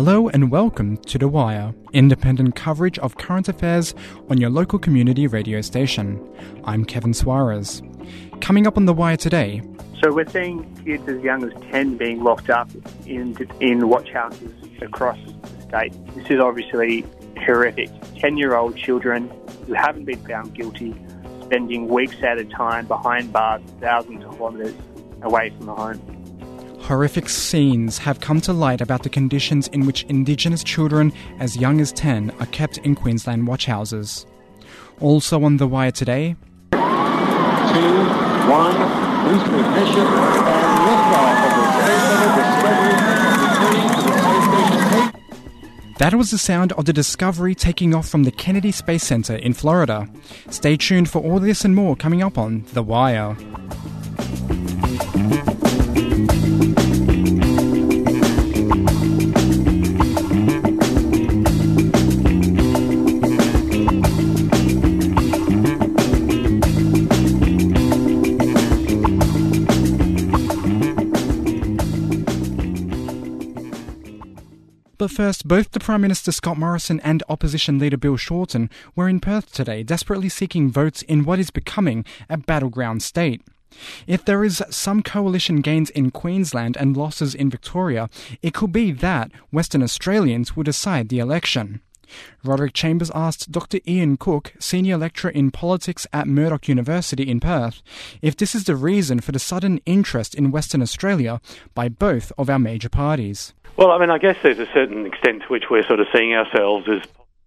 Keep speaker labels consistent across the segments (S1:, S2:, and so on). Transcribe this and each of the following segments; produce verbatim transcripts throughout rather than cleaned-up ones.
S1: Hello and welcome to The Wire, independent coverage of current affairs on your local community radio station. I'm Kevin Suarez. Coming up on The Wire today...
S2: So we're seeing kids as young as ten being locked up in in watch houses across the state. This is obviously horrific. ten-year-old children who haven't been found guilty spending weeks at a time behind bars thousands of kilometres away from the home.
S1: Horrific scenes have come to light about the conditions in which Indigenous children as young as ten are kept in Queensland watchhouses. Also on The Wire today...
S3: Two, one, boost ignition, and liftoff of the Space Center Discovery, returning to the space station.
S1: That was the sound of the Discovery taking off from the Kennedy Space Center in Florida. Stay tuned for all this and more coming up on The Wire. But first, both the Prime Minister Scott Morrison and Opposition Leader Bill Shorten were in Perth today, desperately seeking votes in what is becoming a battleground state. If there is some coalition gains in Queensland and losses in Victoria, it could be that Western Australians will decide the election. Roderick Chambers asked Doctor Ian Cook, Senior Lecturer in Politics at Murdoch University in Perth, if this is the reason for the sudden interest in Western Australia by both of our major parties.
S4: Well, I mean, I guess there's a certain extent to which we're sort of seeing ourselves as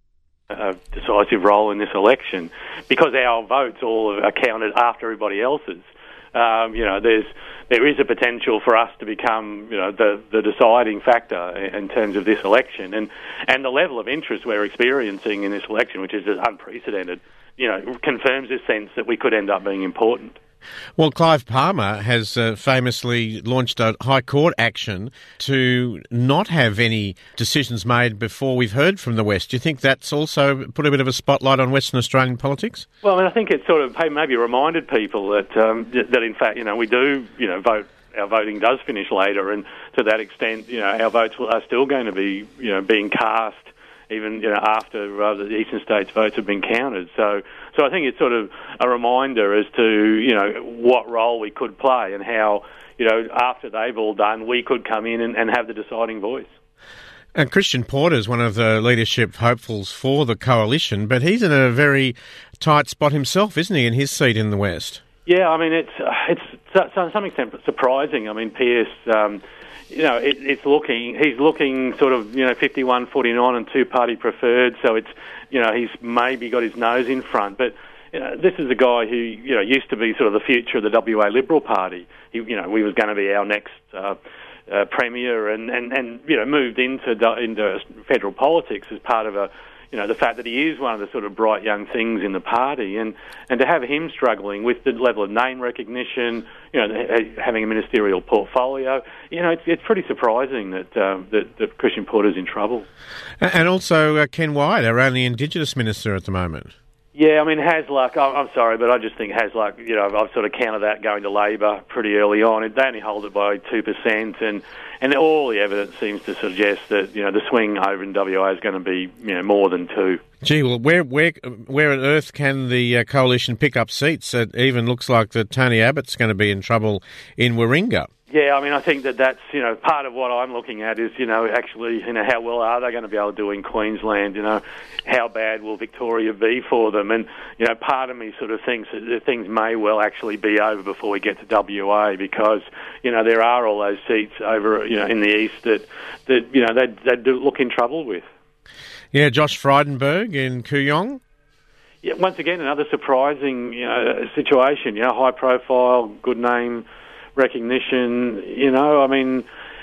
S4: a decisive role in this election because our votes all are counted after everybody else's. Um, you know, there's there is a potential for us to become, you know, the, the deciding factor in terms of this election, and and the level of interest we're experiencing in this election, which is unprecedented, you know, confirms this sense that we could end up being important.
S5: Well, Clive Palmer has uh, famously launched a High Court action to not have any decisions made before we've heard from the West. Do you think that's also put a bit of a spotlight on Western Australian politics?
S4: Well, I mean, I think it sort of maybe reminded people that um, that in fact, you know, we do, you know, vote. Our voting does finish later, and to that extent, you know, our votes are still going to be, you know, being cast even, you know, after uh, the eastern states' votes have been counted. So, so I think it's sort of a reminder as to, you know, what role we could play and how, you know, after they've all done, we could come in and, and have the deciding voice.
S5: And Christian Porter's one of the leadership hopefuls for the coalition, but he's in a very tight spot himself, isn't he, in his seat in the West?
S4: Yeah, I mean, it's it's to some extent surprising. I mean, Pearce, um, you know, it, it's looking, he's looking sort of, you know, fifty-one forty-nine and two-party preferred, so it's, you know, he's maybe got his nose in front. But, you know, this is a guy who, you know, used to be sort of the future of the W A Liberal Party. He, you know, he was going to be our next uh, uh, premier and, and, and, you know, moved into, into federal politics as part of a, you know, the fact that he is one of the sort of bright young things in the party, and, and to have him struggling with the level of name recognition, you know, having a ministerial portfolio, you know, it's, it's pretty surprising that, um, that that Christian Porter's in trouble.
S5: And also uh, Ken Wyatt, our only Indigenous minister at the moment.
S4: Yeah, I mean, Hasluck, I'm sorry, but I just think Hasluck, you know, I've sort of counted that going to Labor pretty early on. They only hold it by two percent, and, and all the evidence seems to suggest that, you know, the swing over in W A is going to be, you know, more than two.
S5: Gee, well, where where where on earth can the uh, coalition pick up seats? It even looks like that Tony Abbott's going to be in trouble in Warringah.
S4: Yeah, I mean, I think that that's, you know, part of what I'm looking at is, you know, actually, you know, how well are they going to be able to do in Queensland? You know, how bad will Victoria be for them? And, you know, part of me sort of thinks that things may well actually be over before we get to W A because, you know, there are all those seats over, you know, in the east that, that you know, they they do look in trouble with.
S5: Yeah, Josh Frydenberg in Kooyong.
S4: Yeah, once again, another surprising, you know, situation. You know, high profile, good name recognition, you know, I mean,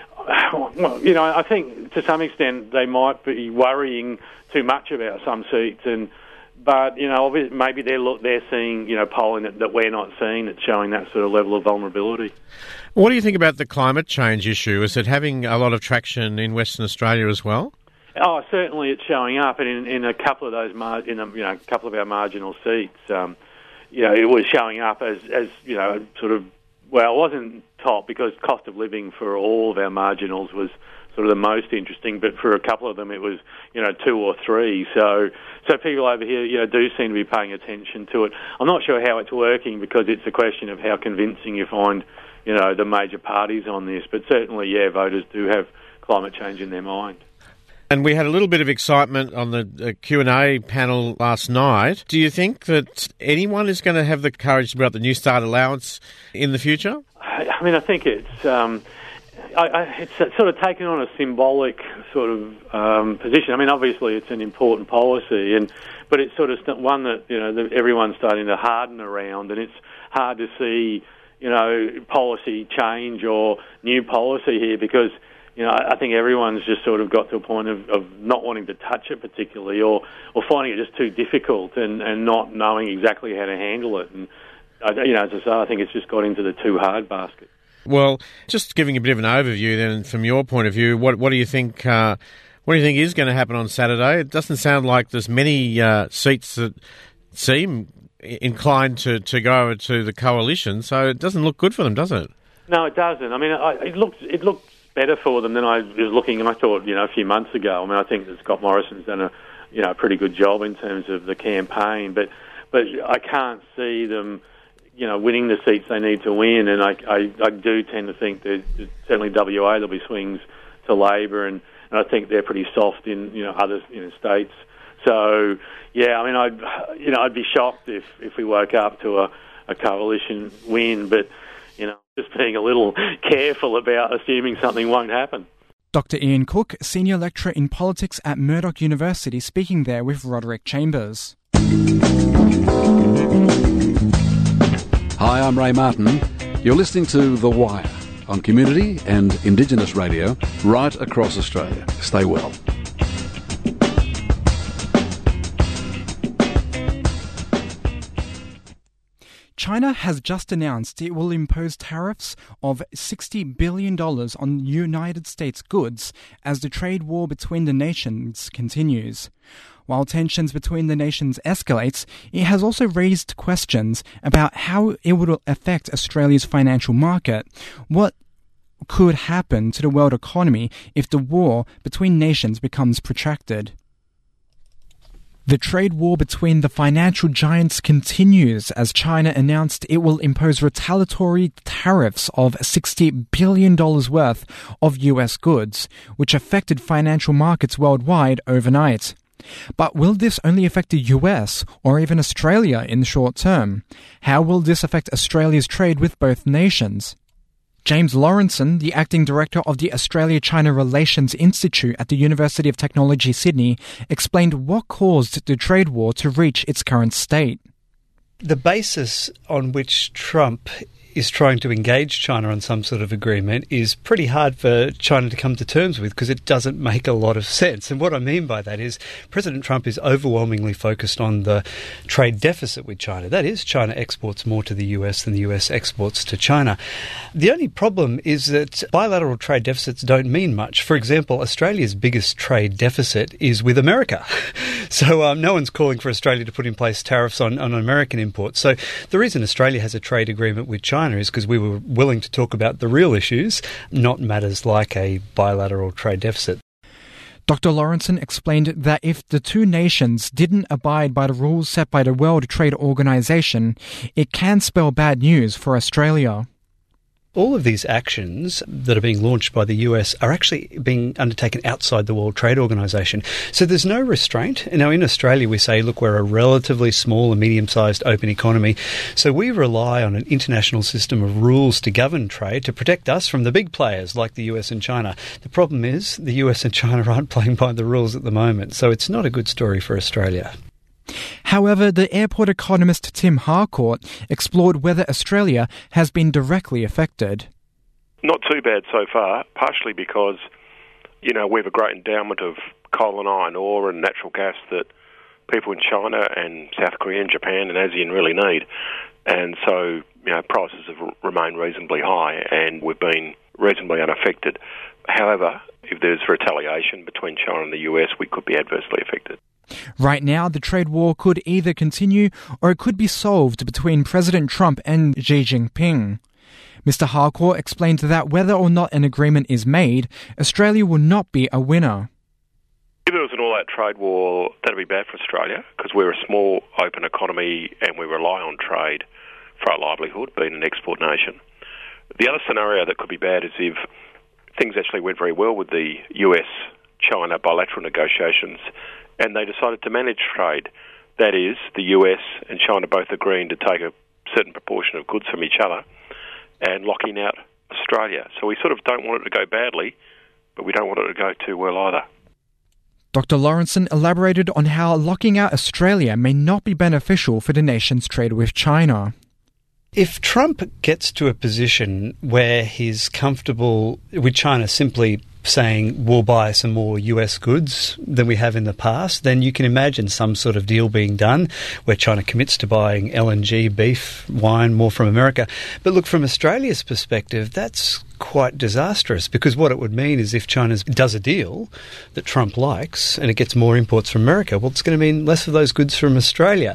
S4: well, you know, I think to some extent they might be worrying too much about some seats, and but you know, maybe they're look they're seeing, you know, polling that, that we're not seeing that's showing that sort of level of vulnerability.
S5: What do you think about the climate change issue? Is it having a lot of traction in Western Australia as well?
S4: Oh, certainly it's showing up, and in, in a couple of those, mar- in a, you know, a couple of our marginal seats, um, you know, it was showing up as, as you know, sort of. Well, it wasn't top because cost of living for all of our marginals was sort of the most interesting, but for a couple of them it was, you know, two or three. So so people over here, you know, do seem to be paying attention to it. I'm not sure how it's working because it's a question of how convincing you find, you know, the major parties on this. But certainly, yeah, voters do have climate change in their mind.
S5: And we had a little bit of excitement on the uh, Q and A panel last night. Do you think that anyone is going to have the courage to put up the New Start allowance in the future?
S4: I mean, I think it's um, I, I, it's sort of taken on a symbolic sort of um, position. I mean, obviously it's an important policy, and but it's sort of one that, you know, that everyone's starting to harden around, and it's hard to see, you know, policy change or new policy here because, you know, I think everyone's just sort of got to a point of, of not wanting to touch it particularly, or, or finding it just too difficult and, and not knowing exactly how to handle it. And, you know, as I say, I think it's just got into the too hard basket.
S5: Well, just giving a bit of an overview then, from your point of view, what what do you think? Uh, what do you think is going to happen on Saturday? It doesn't sound like there's many uh, seats that seem inclined to, to go over to the coalition, so it doesn't look good for them, does it?
S4: No, it doesn't. I mean, I, it looks it looks better for them than I was looking, and I thought, you know, a few months ago. I mean, I think that Scott Morrison's done a, you know, a pretty good job in terms of the campaign, but but I can't see them, you know, winning the seats they need to win, and I, I, I do tend to think that certainly W A there'll be swings to Labor, and, and I think they're pretty soft in, you know, other, you know, states. So yeah, I mean, I'd you know I'd be shocked if, if we woke up to a, a coalition win, but you know, just being a little careful about assuming something won't happen.
S1: Doctor Ian Cook, Senior Lecturer in Politics at Murdoch University, speaking there with Roderick Chambers.
S6: Hi, I'm Ray Martin. You're listening to The Wire on Community and Indigenous Radio right across Australia. Stay well.
S1: China has just announced it will impose tariffs of sixty billion dollars on United States goods as the trade war between the nations continues. While tensions between the nations escalates, it has also raised questions about how it would affect Australia's financial market. What could happen to the world economy if the war between nations becomes protracted? The trade war between the financial giants continues as China announced it will impose retaliatory tariffs of sixty billion dollars worth of U S goods, which affected financial markets worldwide overnight. But will this only affect the U S or even Australia in the short term? How will this affect Australia's trade with both nations? James Lawrenson, the Acting Director of the Australia-China Relations Institute at the University of Technology, Sydney, explained what caused the trade war to reach its current state.
S7: The basis on which Trump is trying to engage China on some sort of agreement is pretty hard for China to come to terms with because it doesn't make a lot of sense. And what I mean by that is President Trump is overwhelmingly focused on the trade deficit with China. That is, China exports more to the U S than the U S exports to China. The only problem is that bilateral trade deficits don't mean much. For example, Australia's biggest trade deficit is with America. So um, no one's calling for Australia to put in place tariffs on, on American imports. So the reason Australia has a trade agreement with China is because we were willing to talk about the real issues, not matters like a bilateral trade deficit.
S1: Doctor Lawrenson explained that if the two nations didn't abide by the rules set by the World Trade Organization, it can spell bad news for Australia.
S7: All of these actions that are being launched by the U S are actually being undertaken outside the World Trade Organization. So there's no restraint. Now, in Australia, we say, look, we're a relatively small and medium-sized open economy. So we rely on an international system of rules to govern trade to protect us from the big players like the U S and China. The problem is the U S and China aren't playing by the rules at the moment. So it's not a good story for Australia.
S1: However, the airport economist Tim Harcourt explored whether Australia has been directly affected.
S8: Not too bad so far, partially because, you know, we have a great endowment of coal and iron ore and natural gas that people in China and South Korea and Japan and ASEAN really need. And so, you know, prices have remained reasonably high and we've been reasonably unaffected. However, if there's retaliation between China and the U S, we could be adversely affected.
S1: Right now, the trade war could either continue or it could be solved between President Trump and Xi Jinping. Mister Harcourt explained that whether or not an agreement is made, Australia will not be a winner.
S8: If there was an all-out trade war, that would be bad for Australia because we're a small, open economy and we rely on trade for our livelihood, being an export nation. The other scenario that could be bad is if things actually went very well with the U S China bilateral negotiations and they decided to manage trade. That is, the U S and China both agreeing to take a certain proportion of goods from each other and locking out Australia. So we sort of don't want it to go badly, but we don't want it to go too well either.
S1: Doctor Lawrenson elaborated on how locking out Australia may not be beneficial for the nation's trade with China.
S7: If Trump gets to a position where he's comfortable with China simply saying we'll buy some more U S goods than we have in the past, then you can imagine some sort of deal being done where China commits to buying L N G, beef, wine, more from America. But look, from Australia's perspective, that's quite disastrous because what it would mean is if China does a deal that Trump likes and it gets more imports from America, well, it's going to mean less of those goods from Australia.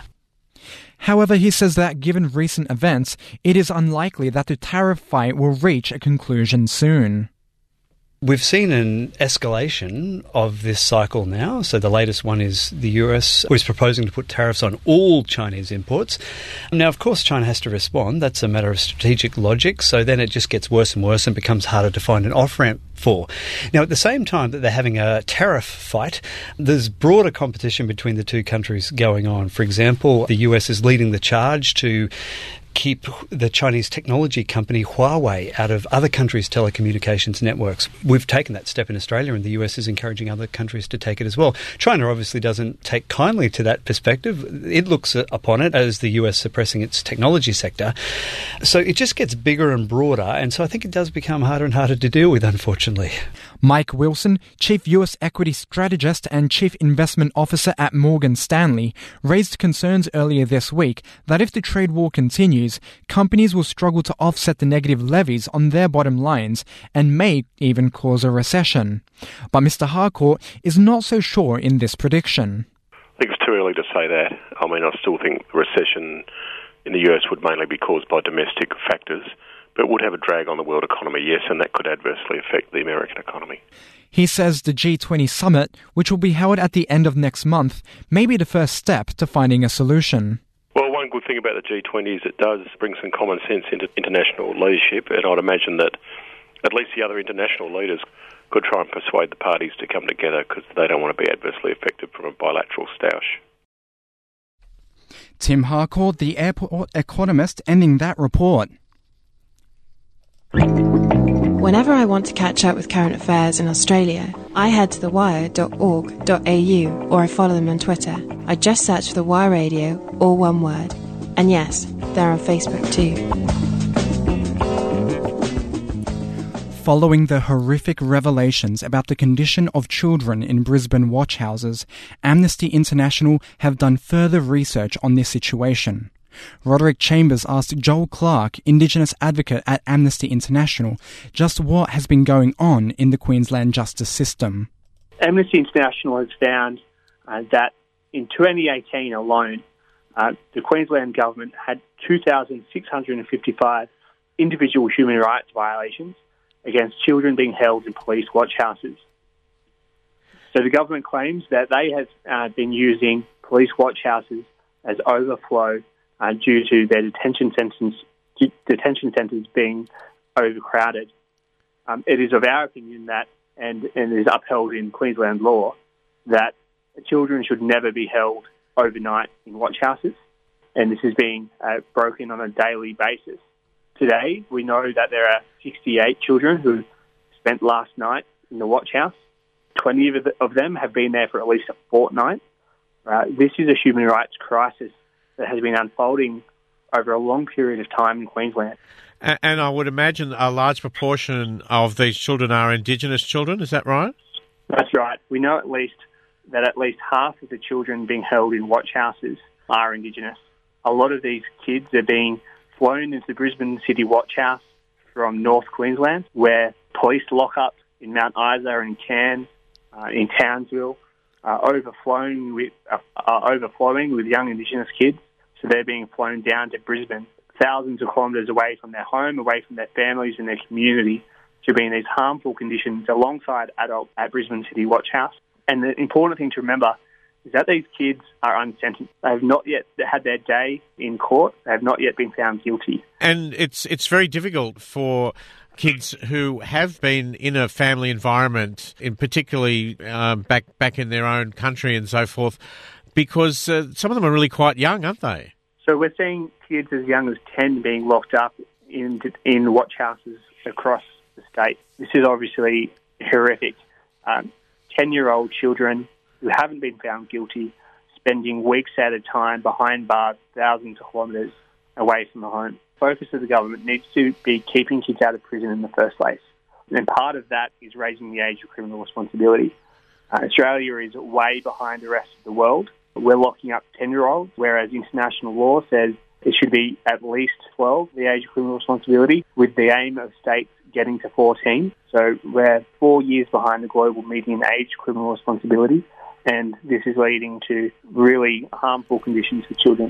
S1: However, he says that given recent events, it is unlikely that the tariff fight will reach a conclusion soon.
S7: We've seen an escalation of this cycle now. So the latest one is the U S who is proposing to put tariffs on all Chinese imports. Now, of course, China has to respond. That's a matter of strategic logic. So then it just gets worse and worse and becomes harder to find an off-ramp for. Now, at the same time that they're having a tariff fight, there's broader competition between the two countries going on. For example, the U S is leading the charge to keep the Chinese technology company Huawei out of other countries' telecommunications networks. We've taken that step in Australia and the U S is encouraging other countries to take it as well. China obviously doesn't take kindly to that perspective. It looks upon it as the U S suppressing its technology sector. So it just gets bigger and broader, and so I think it does become harder and harder to deal with, unfortunately.
S1: Mike Wilson, Chief U S Equity Strategist and Chief Investment Officer at Morgan Stanley, raised concerns earlier this week that if the trade war continues, companies will struggle to offset the negative levies on their bottom lines and may even cause a recession. But Mister Harcourt is not so sure in this prediction.
S8: I think it's too early to say that. I mean, I still think the recession in the U S would mainly be caused by domestic factors, but would have a drag on the world economy, yes, and that could adversely affect the American economy.
S1: He says the G twenty summit, which will be held at the end of next month, may be the first step to finding a solution.
S8: Well, one good thing about the G twenty is it does bring some common sense into international leadership, and I'd imagine that at least the other international leaders could try and persuade the parties to come together because they don't want to be adversely affected from a bilateral stoush.
S1: Tim Harcourt, the airport economist, ending that report.
S9: Whenever I want to catch up with current affairs in Australia, I head to the wire dot org dot a u or I follow them on Twitter. I just search for The Wire Radio, all one word. And yes, they're on Facebook too.
S1: Following the horrific revelations about the condition of children in Brisbane watch houses, Amnesty International have done further research on this situation. Roderick Chambers asked Joel Clark, Indigenous advocate at Amnesty International, just what has been going on in the Queensland justice system.
S2: Amnesty International has found uh, that in twenty eighteen alone, uh, the Queensland government had two thousand six hundred fifty-five individual human rights violations against children being held in police watch houses. So the government claims that they have uh, been using police watch houses as overflow Uh, due to their detention centres, detention centres being overcrowded. Um, it is of our opinion that, and, and is upheld in Queensland law, that children should never be held overnight in watch houses, and this is being uh, broken on a daily basis. Today, we know that there are sixty-eight children who spent last night in the watch house. twenty of, the, of them have been there for at least a fortnight. Uh, this is a human rights crisis that has been unfolding over a long period of time in Queensland.
S5: And, and I would imagine a large proportion of these children are Indigenous children, is that right?
S2: That's right. We know at least that at least half of the children being held in watch houses are Indigenous. A lot of these kids are being flown into the Brisbane City Watch House from North Queensland, where police lockups in Mount Isa and Cairns, uh, in Townsville, are overflowing with, uh, are overflowing with young Indigenous kids. So they're being flown down to Brisbane thousands of kilometres away from their home, away from their families and their community, to be in these harmful conditions alongside adults at Brisbane City Watch House. And the important thing to remember is that these kids are unsentenced. They have not yet had their day in court. They have not yet been found guilty.
S5: And it's it's very difficult for kids who have been in a family environment, in particularly um, back back in their own country and so forth, because uh, some of them are really quite young, aren't they?
S2: So we're seeing kids as young as ten being locked up in in watch houses across the state. This is obviously horrific. Um, ten-year-old children who haven't been found guilty spending weeks at a time behind bars thousands of kilometres away from the home. The focus of the government needs to be keeping kids out of prison in the first place. And part of that is raising the age of criminal responsibility. Uh, Australia is way behind the rest of the world. We're locking up ten-year-olds, whereas international law says it should be at least twelve, the age of criminal responsibility, with the aim of states getting to fourteen. So we're four years behind the global median age of criminal responsibility, and this is leading to really harmful conditions for children.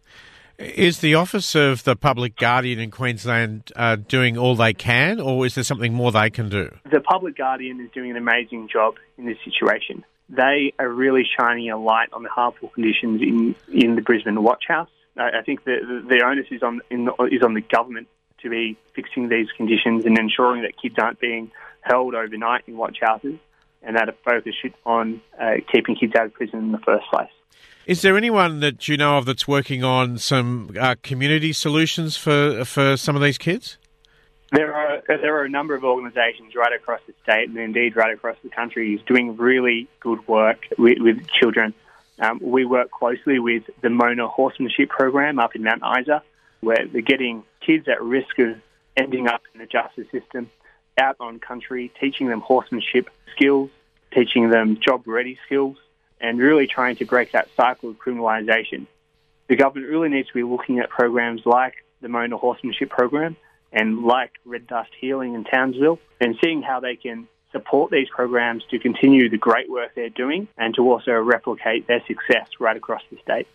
S5: Is the Office of the Public Guardian in Queensland uh, doing all they can, or is there something more they can do?
S2: The Public Guardian is doing an amazing job in this situation. They are really shining a light on the harmful conditions in, in the Brisbane Watch House. I, I think the, the, the onus is on in the, is on the government to be fixing these conditions and ensuring that kids aren't being held overnight in watch houses, and that a focus should on uh, keeping kids out of prison in the first place.
S5: Is there anyone that you know of that's working on some uh, community solutions for for some of these kids?
S2: There are there are a number of organisations right across the state and indeed right across the country who's doing really good work with, with children. Um, we work closely with the Mona Horsemanship Program up in Mount Isa, where they're getting kids at risk of ending up in the justice system out on country, teaching them horsemanship skills, teaching them job-ready skills, and really trying to break that cycle of criminalisation. The government really needs to be looking at programs like the Mona Horsemanship Program and like Red Dust Healing in Townsville, and seeing how they can support these programs to continue the great work they're doing and to also replicate their success right across the state.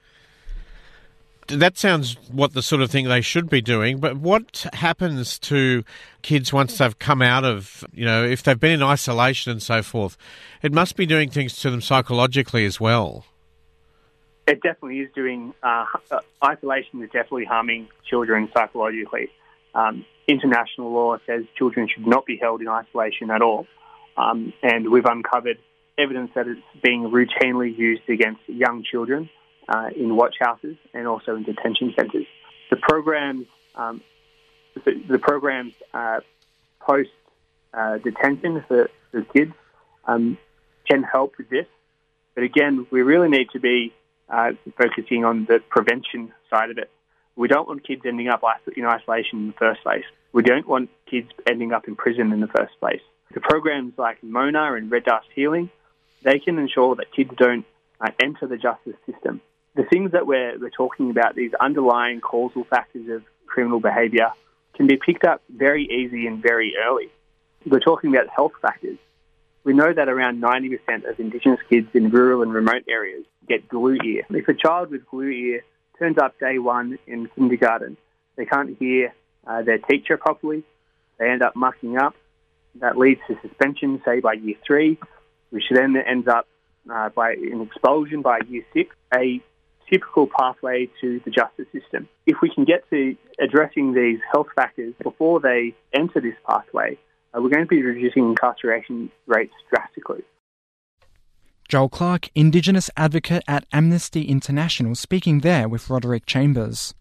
S5: That sounds what the sort of thing they should be doing, but what happens to kids once they've come out of, you know, if they've been in isolation and so forth? It must be doing things to them psychologically as well.
S2: It definitely is doing, uh, isolation is definitely harming children psychologically. Um, international law says children should not be held in isolation at all, um, and we've uncovered evidence that it's being routinely used against young children Uh, in watch houses and also in detention centres. The programs, um, the, the programs uh, post uh, detention for, for kids um, can help with this, but again, we really need to be uh, focusing on the prevention side of it. We don't want kids ending up in isolation in the first place. We don't want kids ending up in prison in the first place. The programs like Mona and Red Dust Healing, they can ensure that kids don't uh, enter the justice system. The things that we're, we're talking about, these underlying causal factors of criminal behaviour, can be picked up very easy and very early. We're talking about health factors. We know that around ninety percent of Indigenous kids in rural and remote areas get glue ear. If a child with glue ear turns up day one in kindergarten, they can't hear uh, their teacher properly, they end up mucking up. That leads to suspension, say, by year three, which then ends up uh, by an expulsion by year six, a typical pathway to the justice system. If we can get to addressing these health factors before they enter this pathway, uh, we're going to be reducing incarceration rates drastically.
S1: Joel Clark, Indigenous advocate at Amnesty International, speaking there with Roderick Chambers.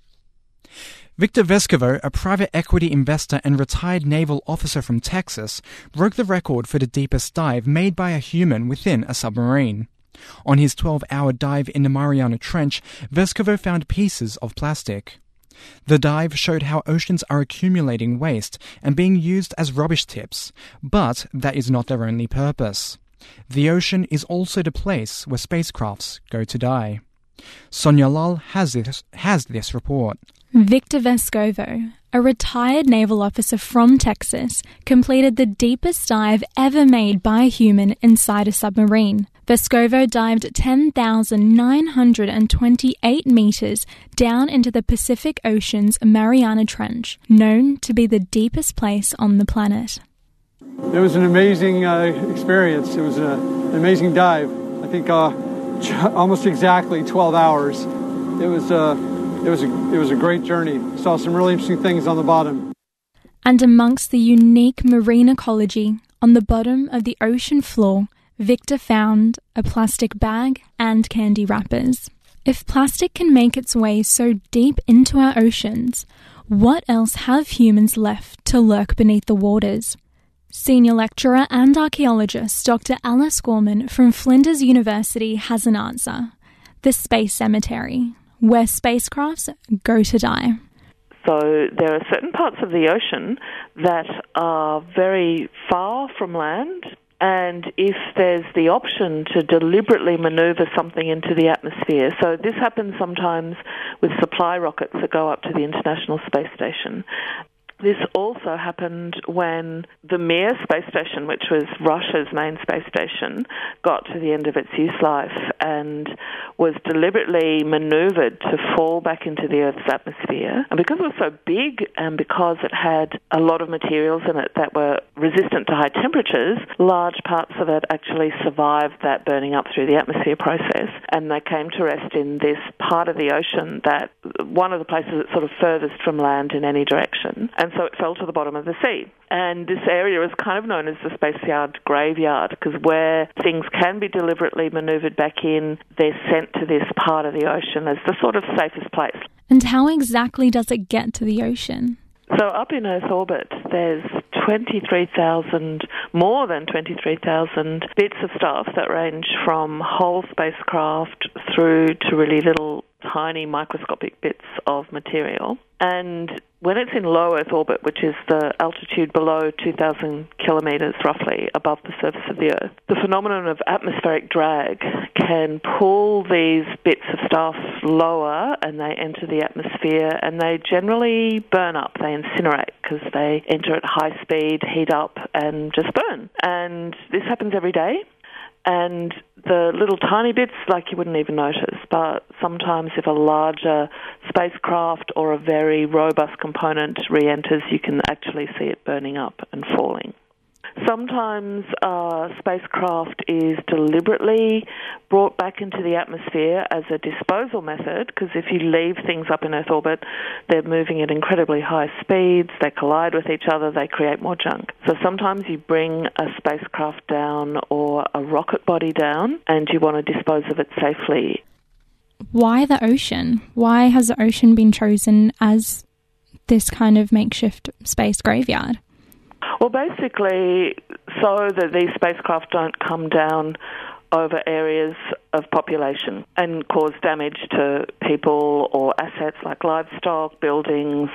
S1: Victor Vescovo, a private equity investor and retired naval officer from Texas, broke the record for the deepest dive made by a human within a submarine. On his twelve-hour dive in the Mariana Trench, Vescovo found pieces of plastic. The dive showed how oceans are accumulating waste and being used as rubbish tips, but that is not their only purpose. The ocean is also the place where spacecrafts go to die. Sonia Lal has this, has this report.
S10: Victor Vescovo, a retired naval officer from Texas completed the deepest dive ever made by a human inside a submarine. Vescovo dived ten thousand nine hundred twenty-eight metres down into the Pacific Ocean's Mariana Trench, known to be the deepest place on the planet.
S11: It was an amazing uh, experience. It was a, an amazing dive. I think uh, almost exactly twelve hours. It was, uh, it was, a, it was a great journey. Saw some really interesting things on the bottom.
S10: And amongst the unique marine ecology, on the bottom of the ocean floor, Victor found a plastic bag and candy wrappers. If plastic can make its way so deep into our oceans, what else have humans left to lurk beneath the waters? Senior lecturer and archaeologist Doctor Alice Gorman from Flinders University has an answer. The Space Cemetery, where spacecrafts go to die.
S12: So there are certain parts of the ocean that are very far from land, and if there's the option to deliberately manoeuvre something into the atmosphere, so this happens sometimes with supply rockets that go up to the International Space Station. This also happened when the Mir space station, which was Russia's main space station, got to the end of its use life and was deliberately manoeuvred to fall back into the Earth's atmosphere. And because it was so big and because it had a lot of materials in it that were resistant to high temperatures, large parts of it actually survived that burning up through the atmosphere process. And they came to rest in this part of the ocean that, one of the places that's sort of furthest from land in any direction. And so it fell to the bottom of the sea. And this area is kind of known as the Spaceyard Graveyard, because where things can be deliberately manoeuvred back in, they're sent to this part of the ocean as the sort of safest place.
S10: And how exactly does it get to the ocean?
S12: So up in Earth orbit, there's twenty-three thousand, more than twenty-three thousand bits of stuff that range from whole spacecraft through to really little tiny microscopic bits of material. And when it's in low Earth orbit, which is the altitude below two thousand kilometres roughly above the surface of the Earth, the phenomenon of atmospheric drag can pull these bits of stuff lower and they enter the atmosphere and they generally burn up. They incinerate because they enter at high speed, heat up and just burn. And this happens every day. And the little tiny bits, like you wouldn't even notice, but sometimes if a larger spacecraft or a very robust component re-enters, you can actually see it burning up and falling. Sometimes uh, spacecraft is deliberately brought back into the atmosphere as a disposal method, because if you leave things up in Earth orbit, they're moving at incredibly high speeds, they collide with each other, they create more junk. So sometimes you bring a spacecraft down or a rocket body down and you want to dispose of it safely.
S10: Why the ocean? Why has the ocean been chosen as this kind of makeshift space graveyard?
S12: Well, basically, so that these spacecraft don't come down over areas of population and cause damage to people or assets like livestock, buildings.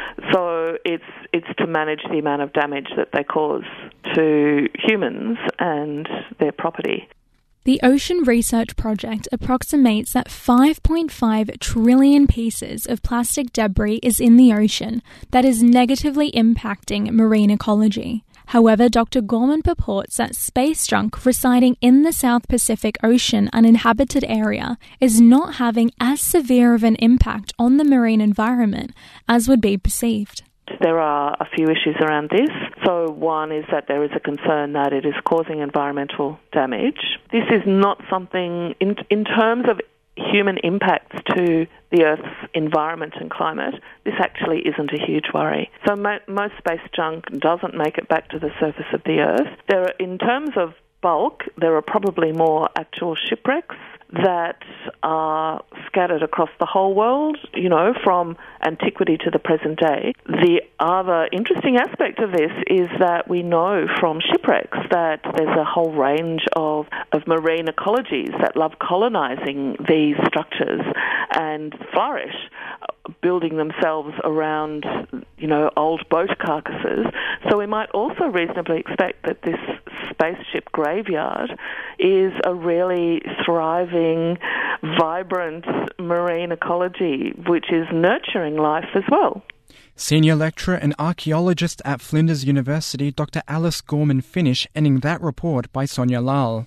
S12: So it's it's to manage the amount of damage that they cause to humans and their property.
S10: The Ocean Research Project approximates that five point five trillion pieces of plastic debris is in the ocean that is negatively impacting marine ecology. However, Doctor Gorman purports that space junk residing in the South Pacific Ocean uninhabited area is not having as severe of an impact on the marine environment as would be perceived.
S12: There are a few issues around this. So one is that there is a concern that it is causing environmental damage. This is not something, in, in terms of human impacts to the Earth's environment and climate, this actually isn't a huge worry. So mo- most space junk doesn't make it back to the surface of the Earth. There are, in terms of bulk, there are probably more actual shipwrecks that are scattered across the whole world, you know, from antiquity to the present day. The other interesting aspect of this is that we know from shipwrecks that there's a whole range of, of marine ecologies that love colonizing these structures and flourish, building themselves around, you know, old boat carcasses. So we might also reasonably expect that this spaceship graveyard is a really thriving, vibrant marine ecology, which is nurturing life as well.
S1: Senior lecturer and archaeologist at Flinders University, Doctor Alice Gorman-Finnish, ending that report by Sonia Lal.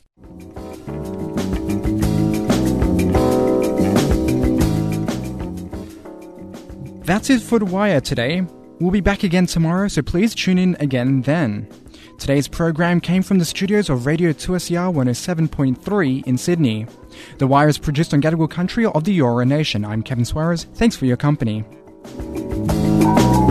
S1: That's it for The Wire today. We'll be back again tomorrow, so please tune in again then. Today's program came from the studios of Radio two S E R one oh seven point three in Sydney. The Wire is produced on Gadigal country of the Eora Nation. I'm Kevin Suarez. Thanks for your company.